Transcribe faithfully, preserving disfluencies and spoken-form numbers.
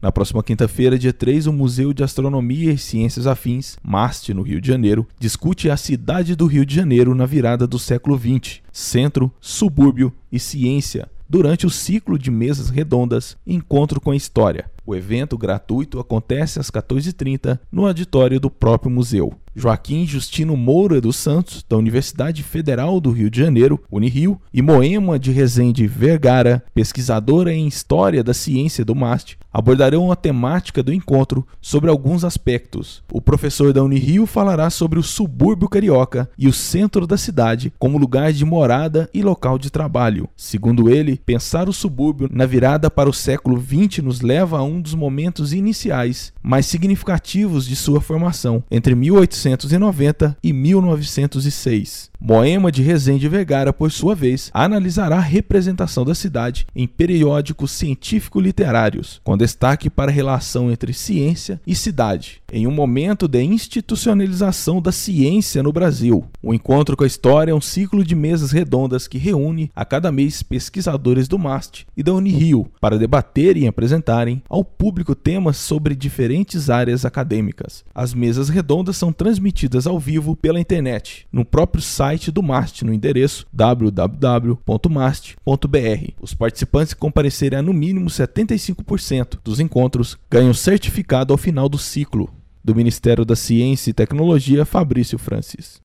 Na próxima quinta-feira, dia três, o Museu de Astronomia e Ciências Afins, MAST, no Rio de Janeiro, discute a cidade do Rio de Janeiro na virada do século vinte, centro, subúrbio e ciência, durante o ciclo de mesas redondas Encontro com a História. O evento gratuito acontece às quatorze e trinta no auditório do próprio museu. Joaquim Justino Moura dos Santos, da Universidade Federal do Rio de Janeiro, Unirio, e Moema de Rezende Vergara, pesquisadora em História da Ciência do MAST, abordarão a temática do encontro sobre alguns aspectos. O professor da Unirio falará sobre o subúrbio carioca e o centro da cidade como lugar de morada e local de trabalho. Segundo ele, pensar o subúrbio na virada para o século vinte nos leva a um dos momentos iniciais mais significativos de sua formação, entre mil oitocentos e noventa e mil novecentos e seis. Moema de Rezende Vergara, por sua vez, analisará a representação da cidade em periódicos científico-literários, com destaque para a relação entre ciência e cidade, em um momento de institucionalização da ciência no Brasil. O Encontro com a História é um ciclo de mesas redondas que reúne a cada mês pesquisadores do MAST e da Unirio para debaterem e apresentarem ao público temas sobre diferentes áreas acadêmicas. As mesas redondas são transmitidas ao vivo pela internet, no próprio site do MAST, no endereço w w w ponto mast ponto b r. Os participantes que comparecerem a no mínimo setenta e cinco por cento dos encontros ganham certificado ao final do ciclo. Do Ministério da Ciência e Tecnologia, Fabrício Francis.